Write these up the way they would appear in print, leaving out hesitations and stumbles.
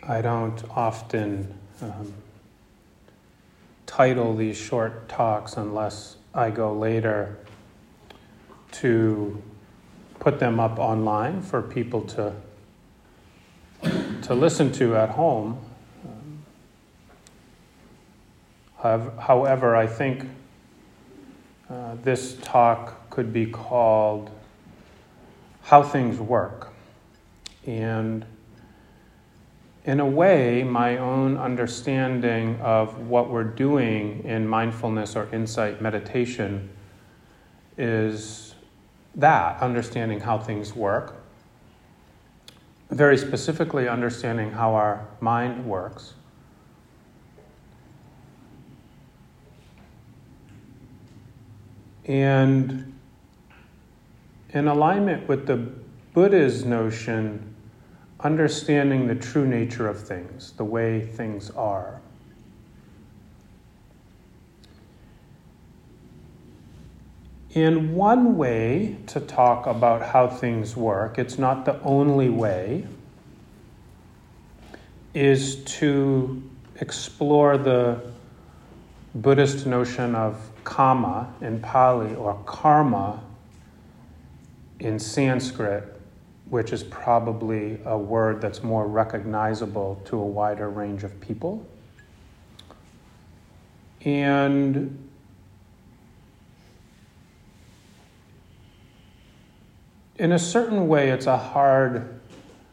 I don't often title these short talks unless I go later to put them up online for people to listen to at home. However, I think this talk could be called How Things Work. And in a way, my own understanding of what we're doing in mindfulness or insight meditation is that, understanding how things work, very specifically understanding how our mind works. And in alignment with the Buddha's notion, understanding the true nature of things, the way things are. In one way to talk about how things work, it's not the only way, is to explore the Buddhist notion of kama in Pali or karma in Sanskrit, which is probably a word that's more recognizable to a wider range of people. And in a certain way, it's a hard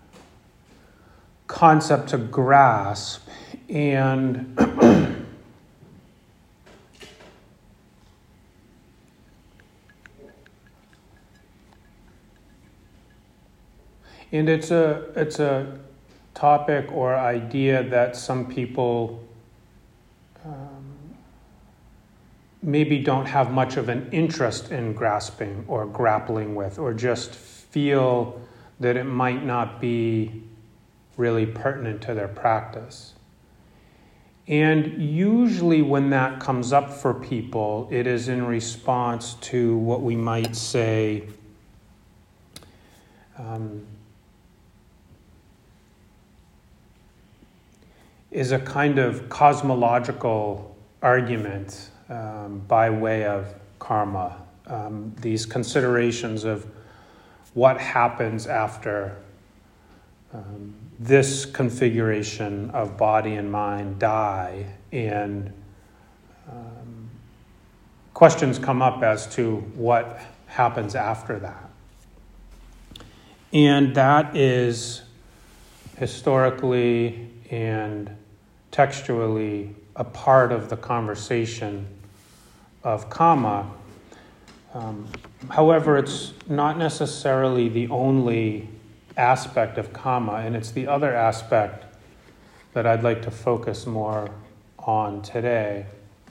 concept to grasp, and it's a topic or idea that some people maybe don't have much of an interest in grasping or grappling with, or just feel that it might not be really pertinent to their practice. And usually when that comes up for people, it is in response to what we might say is a kind of cosmological argument by way of karma. These considerations of what happens after this configuration of body and mind die, and questions come up as to what happens after that. And that is historically and textually a part of the conversation of kama. However, it's not necessarily the only aspect of kama, and it's the other aspect that I'd like to focus more on today.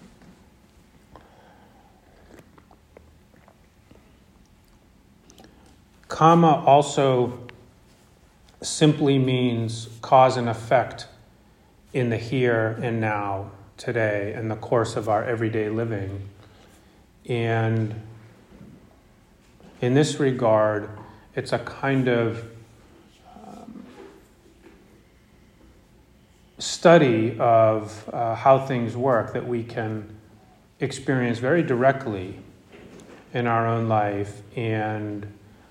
Kama also simply means cause and effect in the here and now, today, in the course of our everyday living. And in this regard, it's a kind of study of how things work that we can experience very directly in our own life, and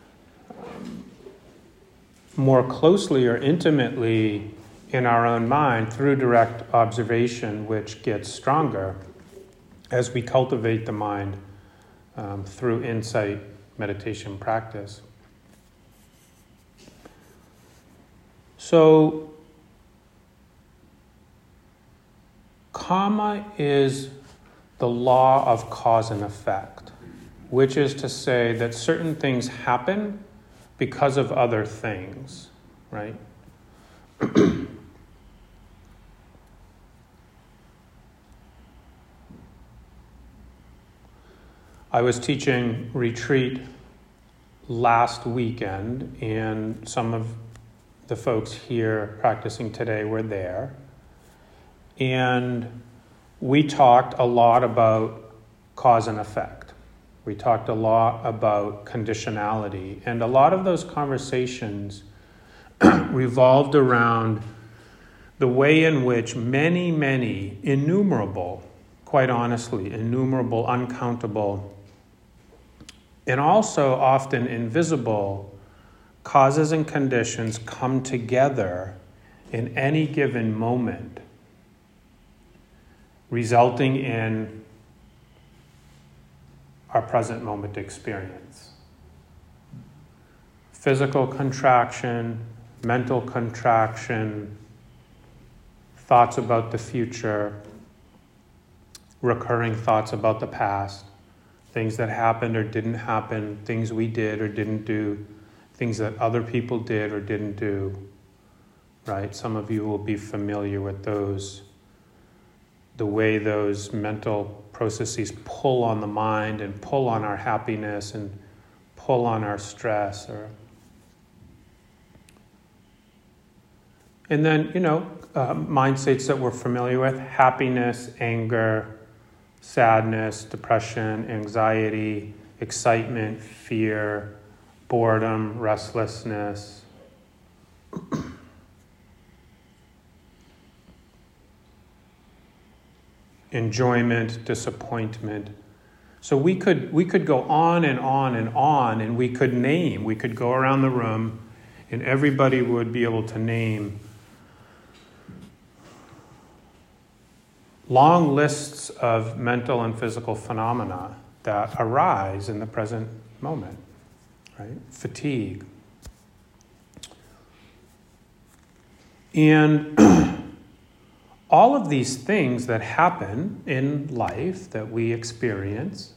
more closely or intimately in our own mind through direct observation, which gets stronger as we cultivate the mind through insight meditation practice. So, karma is the law of cause and effect, which is to say that certain things happen because of other things, right? I was teaching retreat last weekend, and some of the folks here practicing today were there. And we talked a lot about cause and effect. We talked a lot about conditionality. And a lot of those conversations revolved around the way in which many, innumerable, quite honestly, innumerable, uncountable, and also often invisible causes and conditions come together in any given moment, resulting in our present moment experience. Physical contraction, mental contraction, thoughts about the future, recurring thoughts about the past, things that happened or didn't happen, things we did or didn't do, things that other people did or didn't do, right? Some of you will be familiar with those, the way those mental processes pull on the mind and pull on our happiness and pull on our stress. And then, mind states that we're familiar with: happiness, anger, sadness, depression, anxiety, excitement, fear, boredom, restlessness. Enjoyment, disappointment. So we could go on and on and on, and we could go around the room and everybody would be able to name long lists of mental and physical phenomena that arise in the present moment, right? Fatigue. And all of these things that happen in life that we experience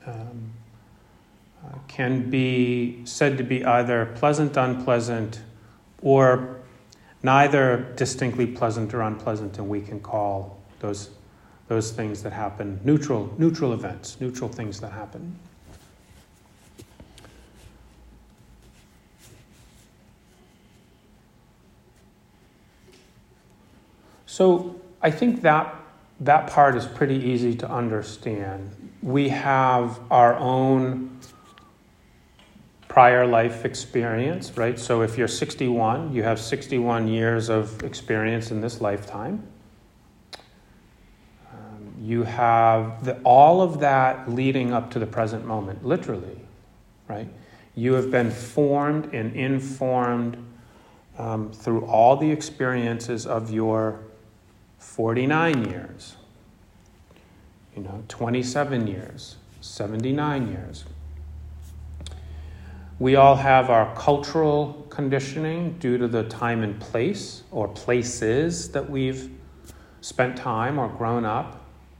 can be said to be either pleasant, unpleasant, or neither distinctly pleasant or unpleasant, and we can call those things that happen neutral events, neutral things that happen. So I think that part is pretty easy to understand. We have our own prior life experience, right? So if you're 61, you have 61 years of experience in this lifetime. You have all of that leading up to the present moment, literally, right? You have been formed and informed through all the experiences of your 49 years, 27 years, 79 years. We all have our cultural conditioning due to the time and place or places that we've spent time or grown up.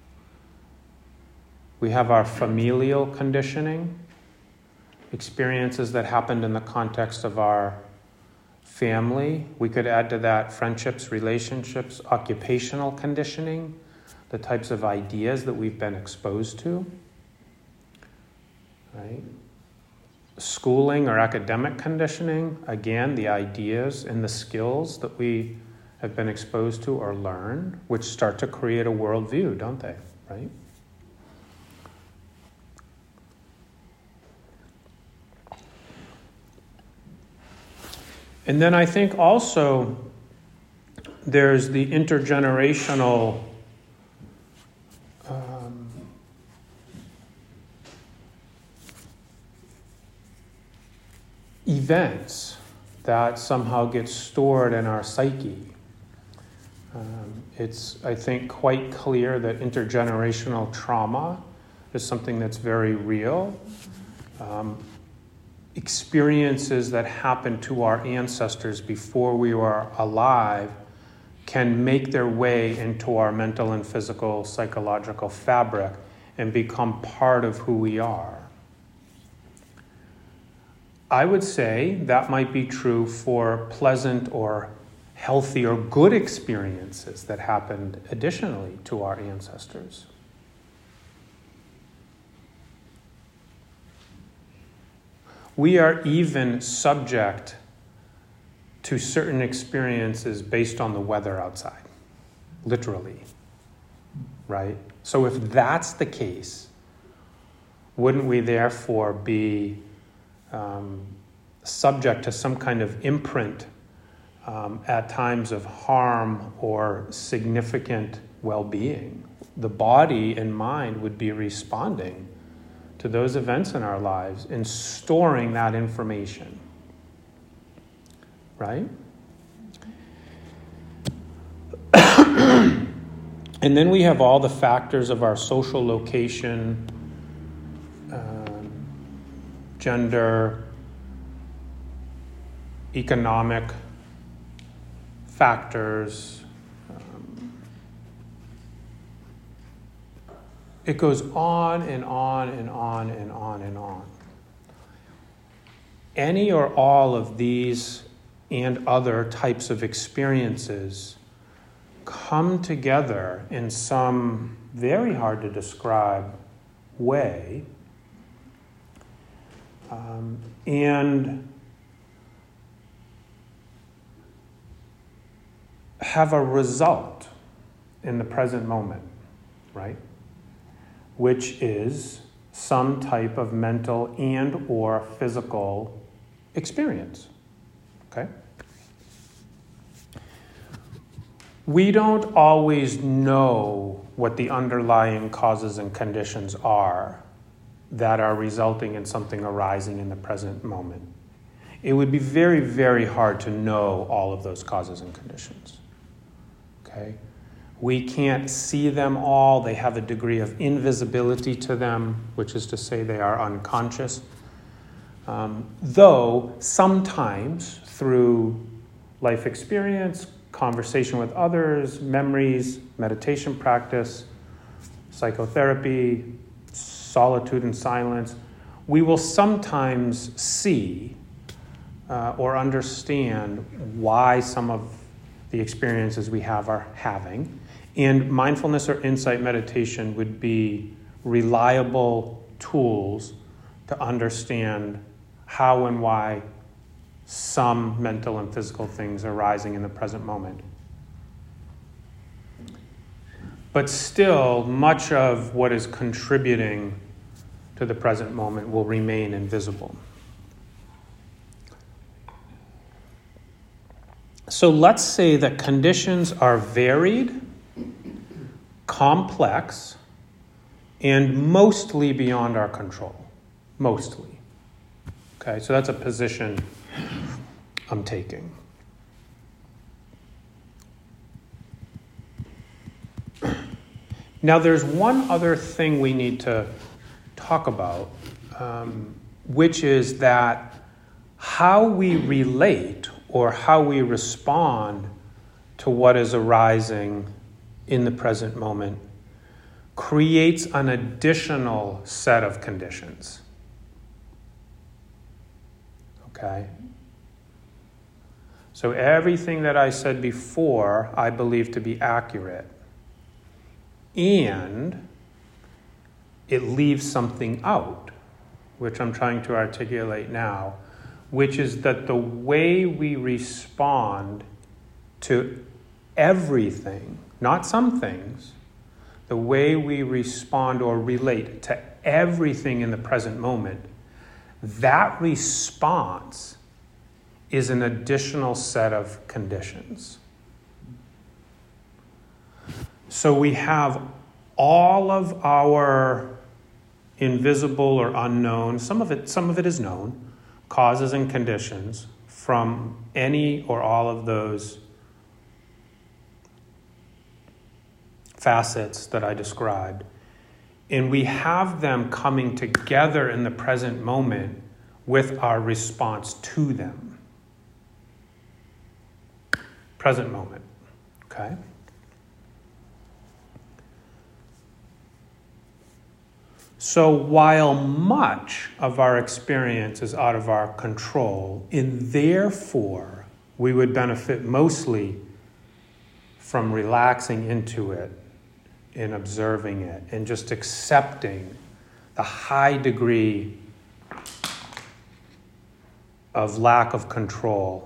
We have our familial conditioning, experiences that happened in the context of our family. We could add to that friendships, relationships, occupational conditioning, the types of ideas that we've been exposed to, right? Schooling or academic conditioning, again, the ideas and the skills that we have been exposed to or learned, which start to create a worldview, don't they, right? And then I think also there's the intergenerational events that somehow get stored in our psyche. It's, I think, quite clear that intergenerational trauma is something that's very real. Experiences that happened to our ancestors before we were alive can make their way into our mental and physical, psychological fabric and become part of who we are. I would say that might be true for pleasant or healthy or good experiences that happened additionally to our ancestors. We are even subject to certain experiences based on the weather outside, literally, right? So if that's the case, wouldn't we therefore be subject to some kind of imprint at times of harm or significant well-being, the body and mind would be responding to those events in our lives and storing that information, right? And then we have all the factors of our social location, gender, economic factors. It goes on and on and on and on and on. Any or all of these and other types of experiences come together in some very hard to describe way, and have a result in the present moment, right? Which is some type of mental and or physical experience, okay? We don't always know what the underlying causes and conditions are that are resulting in something arising in the present moment. It would be very, very hard to know all of those causes and conditions, okay? We can't see them all. They have a degree of invisibility to them, which is to say they are unconscious. Though sometimes through life experience, conversation with others, memories, meditation practice, psychotherapy, solitude and silence, we will sometimes see or understand why some of the experiences we have are having. And mindfulness or insight meditation would be reliable tools to understand how and why some mental and physical things are arising in the present moment. But still, much of what is contributing to the present moment will remain invisible. So let's say that conditions are varied, complex, and mostly beyond our control. Mostly. Okay, so that's a position I'm taking. Now, there's one other thing we need to talk about, which is that how we relate or how we respond to what is arising in the present moment creates an additional set of conditions. Okay? So everything that I said before, I believe to be accurate. And it leaves something out, which I'm trying to articulate now, which is that the way we respond to everything, not some things, the way we respond or relate to everything in the present moment, that response is an additional set of conditions. So we have all of our invisible or unknown, some of it is known, causes and conditions from any or all of those facets that I described. And we have them coming together in the present moment with our response to them. Present moment, okay? So while much of our experience is out of our control, and therefore we would benefit mostly from relaxing into it and observing it and just accepting the high degree of lack of control,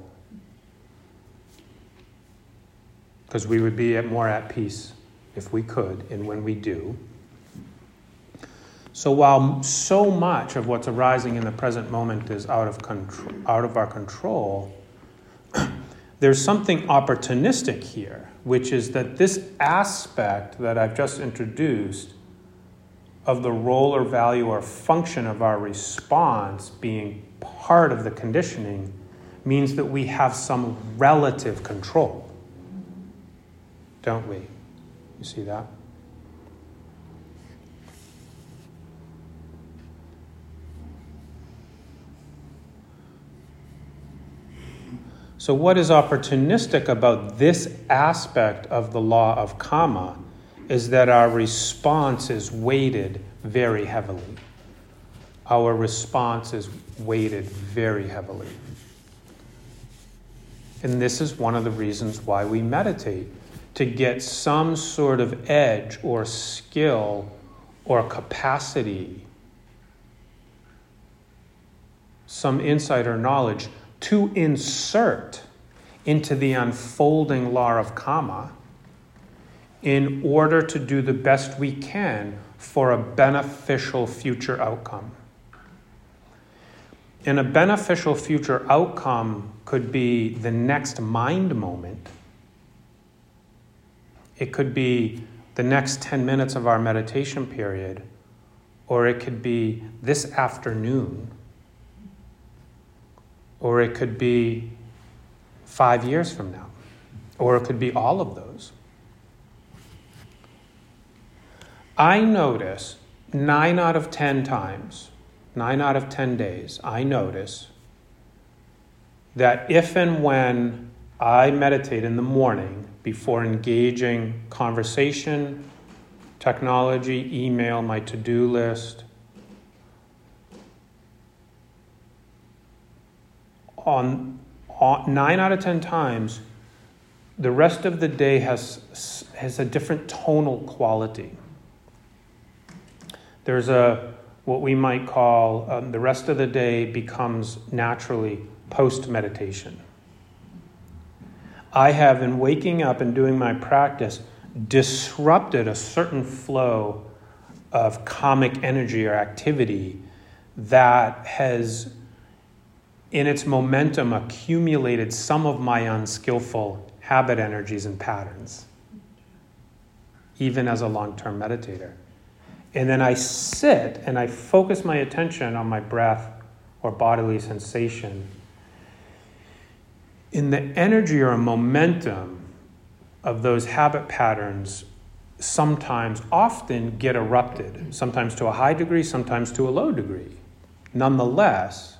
because we would be more at peace if we could, and when we do. So while so much of what's arising in the present moment is out of our control, there's something opportunistic here, which is that this aspect that I've just introduced of the role or value or function of our response being part of the conditioning means that we have some relative control. Don't we? You see that? So what is opportunistic about this aspect of the law of karma is that our response is weighted very heavily. Our response is weighted very heavily. And this is one of the reasons why we meditate, to get some sort of edge or skill or capacity, some insight or knowledge to insert into the unfolding law of karma in order to do the best we can for a beneficial future outcome. And a beneficial future outcome could be the next mind moment. It could be the next 10 minutes of our meditation period, or it could be this afternoon, or it could be 5 years from now, or it could be all of those. I notice 9 out of 10 times, 9 out of 10 days, I notice that if and when I meditate in the morning before engaging conversation, technology, email, my to-do list, on 9 out of 10 times, the rest of the day has a different tonal quality. There's what we might call, the rest of the day becomes naturally post-meditation. I have, in waking up and doing my practice, disrupted a certain flow of karmic energy or activity that has, in its momentum, accumulated some of my unskillful habit energies and patterns, even as a long-term meditator. And then I sit and I focus my attention on my breath or bodily sensation. In the energy or momentum of those habit patterns, sometimes, often get erupted, sometimes to a high degree, sometimes to a low degree. Nonetheless,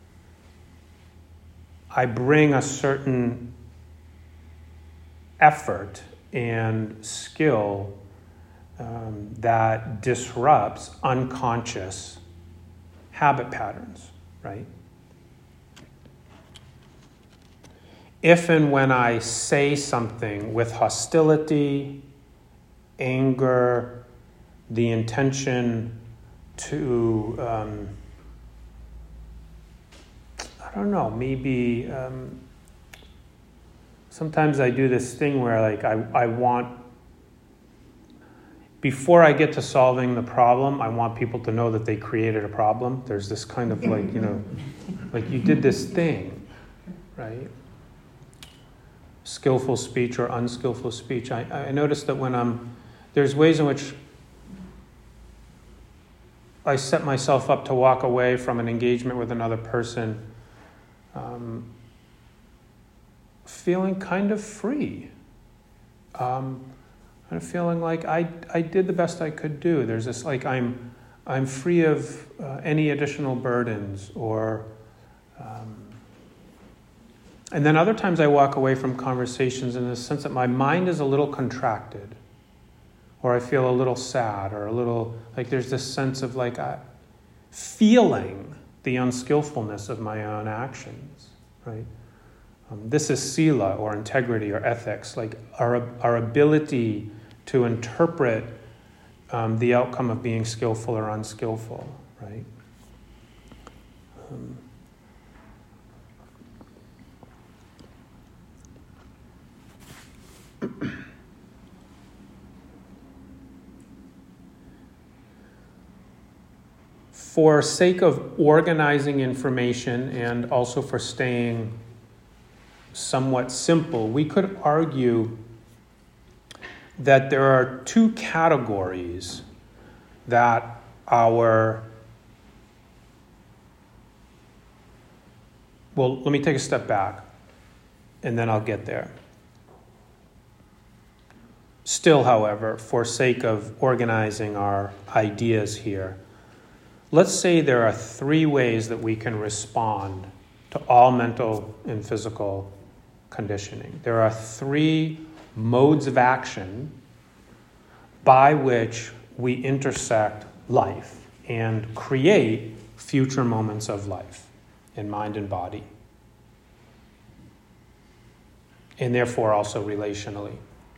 I bring a certain effort and skill that disrupts unconscious habit patterns, right? If and when I say something with hostility, anger, the intention to, maybe sometimes I do this thing where I want, before I get to solving the problem, I want people to know that they created a problem. There's this kind of like you did this thing, right? Skillful speech or unskillful speech. I notice that when there's ways in which I set myself up to walk away from an engagement with another person feeling kind of free. I'm feeling like I did the best I could do. There's this I'm free of any additional burdens or and then other times I walk away from conversations in the sense that my mind is a little contracted, or I feel a little sad, or a little there's this sense of feeling the unskillfulness of my own actions, right? This is sila, or integrity, or ethics, our ability to interpret the outcome of being skillful or unskillful, right? For sake of organizing information and also for staying somewhat simple, we could argue that there are two categories that let me take a step back, and then I'll get there. Still, however, for sake of organizing our ideas here, let's say there are three ways that we can respond to all mental and physical conditioning. There are three modes of action by which we intersect life and create future moments of life in mind and body, and therefore also relationally.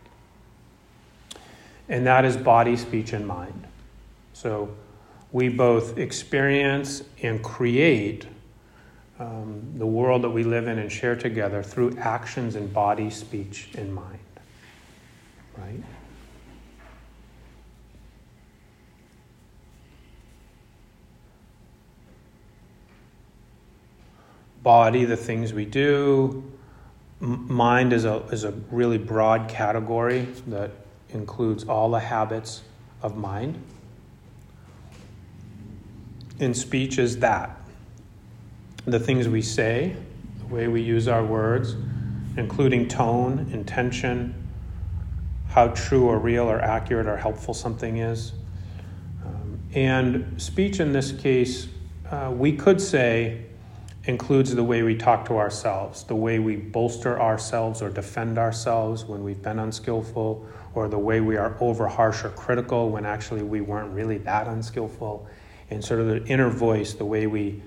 And that is body, speech, and mind. So we both experience and create the world that we live in and share together through actions in body, speech, and mind. Right? Body, the things we do. Mind is a really broad category that includes all the habits of mind. And speech is that. The things we say, the way we use our words, including tone, intention, how true or real or accurate or helpful something is. And speech in this case, we could say, includes the way we talk to ourselves, the way we bolster ourselves or defend ourselves when we've been unskillful, or the way we are over harsh or critical when actually we weren't really that unskillful, and sort of the inner voice, the way we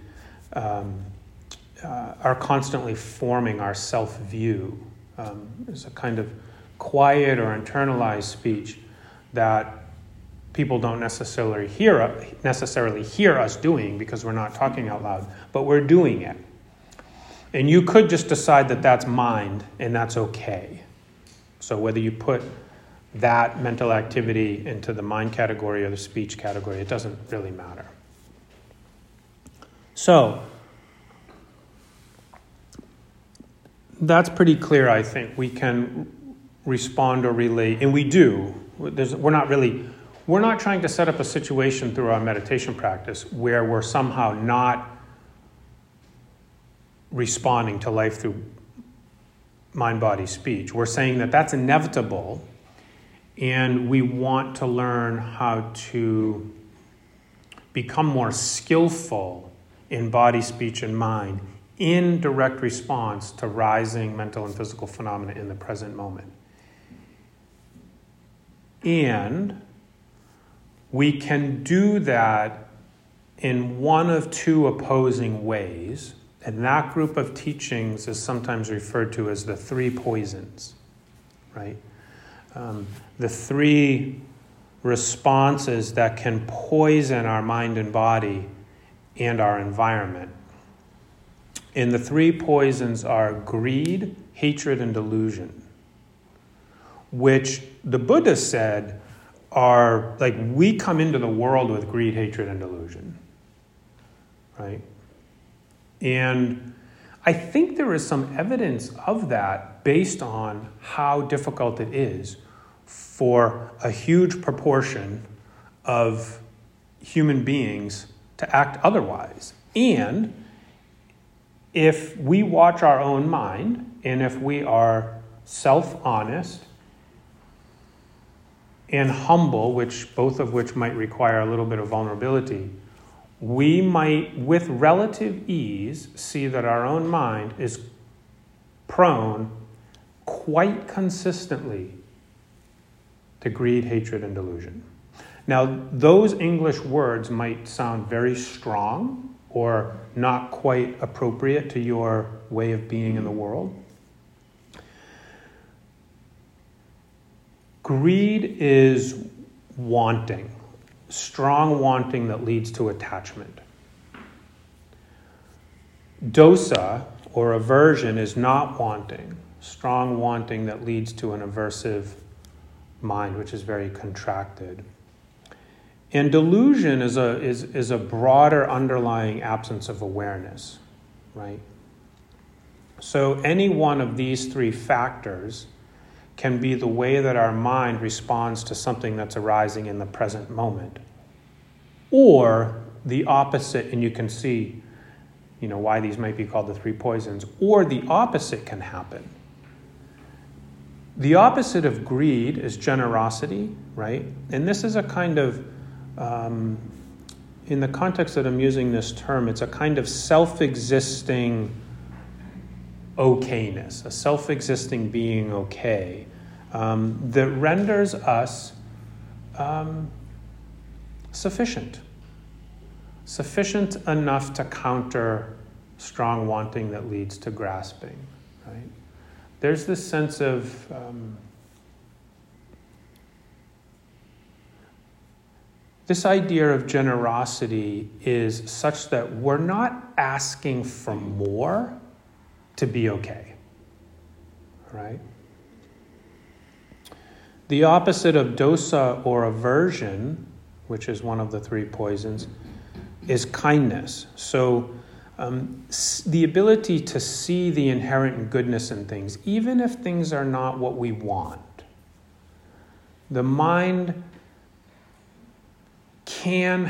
are constantly forming our self-view. It's a kind of quiet or internalized speech that people don't necessarily hear us doing because we're not talking out loud, but we're doing it. And you could just decide that that's mind, and that's okay. So whether you put that mental activity into the mind category or the speech category, it doesn't really matter. So that's pretty clear, I think. We can respond or relate, and we do. We're not trying to set up a situation through our meditation practice where we're somehow not responding to life through mind, body, speech. We're saying that that's inevitable, and we want to learn how to become more skillful in body, speech, and mind in direct response to rising mental and physical phenomena in the present moment. And we can do that in one of two opposing ways, and that group of teachings is sometimes referred to as the three poisons, right? The three responses that can poison our mind and body and our environment. And the three poisons are greed, hatred, and delusion, which the Buddha said are like, we come into the world with greed, hatred, and delusion, right? And I think there is some evidence of that based on how difficult it is for a huge proportion of human beings to act otherwise. And if we watch our own mind, and if we are self-honest and humble, both of which might require a little bit of vulnerability, we might, with relative ease, see that our own mind is prone quite consistently to greed, hatred, and delusion. Now, those English words might sound very strong or not quite appropriate to your way of being in the world. Greed is wanting, strong wanting that leads to attachment. Dosa, or aversion, is not wanting, strong wanting that leads to an aversive mind, which is very contracted. And delusion is a broader underlying absence of awareness, right? So any one of these three factors can be the way that our mind responds to something that's arising in the present moment. Or the opposite, and you can see, why these might be called the three poisons, or the opposite can happen. The opposite of greed is generosity, right? And this is a kind of, in the context that I'm using this term, it's a kind of self-existing okayness, a self-existing being okay, that renders us sufficient enough to counter strong wanting that leads to grasping, right? There's this sense of this idea of generosity is such that we're not asking for more to be okay, right? The opposite of dosa or aversion, which is one of the three poisons, is kindness. So the ability to see the inherent goodness in things, even if things are not what we want. The mind can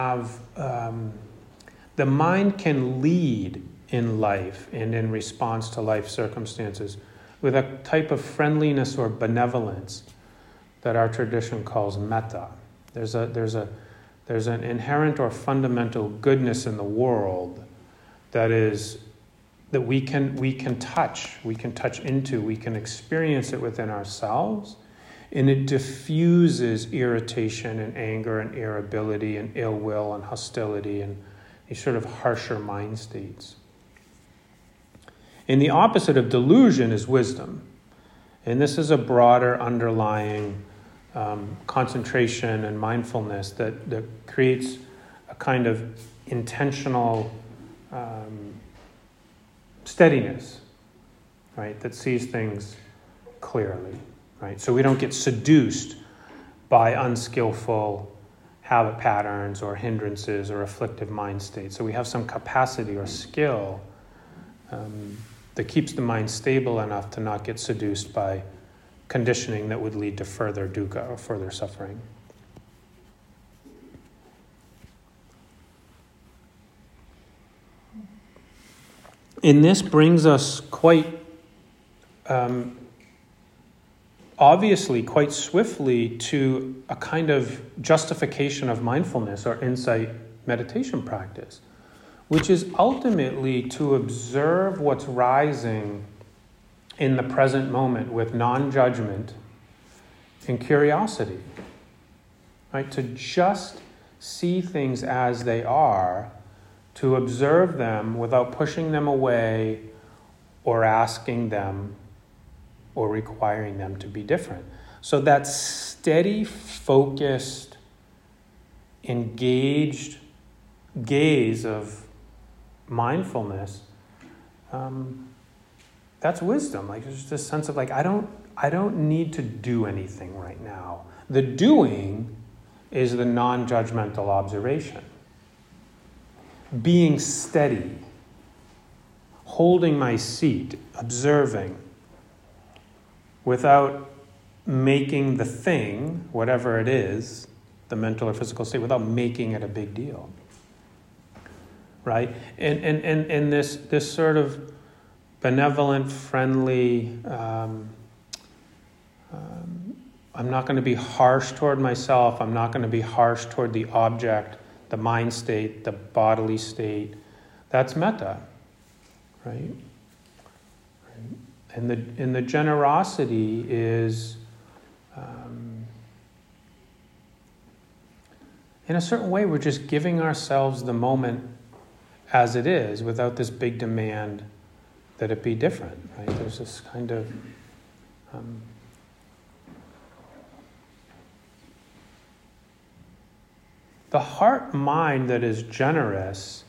lead in life and in response to life circumstances with a type of friendliness or benevolence that our tradition calls metta. There's an inherent or fundamental goodness in the world that we can touch into, we can experience it within ourselves, and it diffuses irritation and anger and irritability and ill will and hostility and these sort of harsher mind states. And the opposite of delusion is wisdom. And this is a broader underlying concentration and mindfulness that creates a kind of intentional steadiness, right, that sees things clearly, right? So we don't get seduced by unskillful habit patterns or hindrances or afflictive mind states. So we have some capacity or skill that keeps the mind stable enough to not get seduced by conditioning that would lead to further dukkha or further suffering. And this brings us quite obviously, quite swiftly, to a kind of justification of mindfulness or insight meditation practice, which is ultimately to observe what's rising in the present moment with non-judgment and curiosity, right? To just see things as they are, to observe them without pushing them away or asking them or requiring them to be different. So that steady, focused, engaged gaze of mindfulness, that's wisdom. Like, there's this sense of I don't need to do anything right now. The doing is the non-judgmental observation. Being steady, holding my seat, observing, without making the thing, whatever it is, the mental or physical state, without making it a big deal. Right? And this sort of benevolent, friendly, I'm not going to be harsh toward myself, I'm not going to be harsh toward the object, the mind state, the bodily state. That's metta, right? And the generosity is, in a certain way, we're just giving ourselves the moment as it is, without this big demand that it be different, right? There's this kind of the heart mind that is generous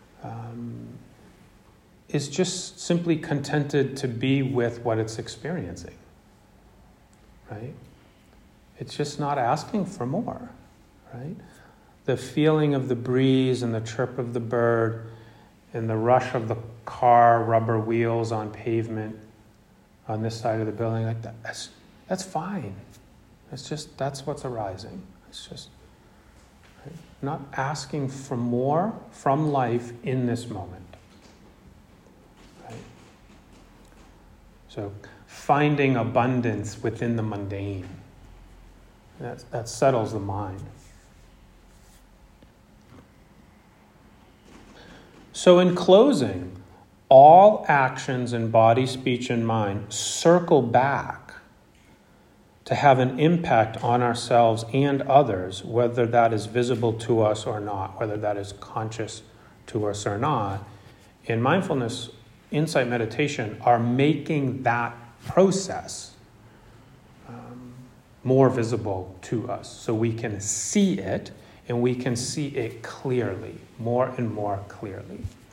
is just simply contented to be with what it's experiencing, right? It's just not asking for more, right? The feeling of the breeze and the chirp of the bird and the rush of the car, rubber wheels on pavement on this side of the building, like that's fine. That's what's arising. It's just right? Not asking for more from life in this moment. Right? So finding abundance within the mundane. That settles the mind. So in closing, all actions in body, speech, and mind circle back to have an impact on ourselves and others, whether that is visible to us or not, whether that is conscious to us or not. And mindfulness, insight meditation are making that process more visible to us so we can see it, and we can see it clearly, more and more clearly.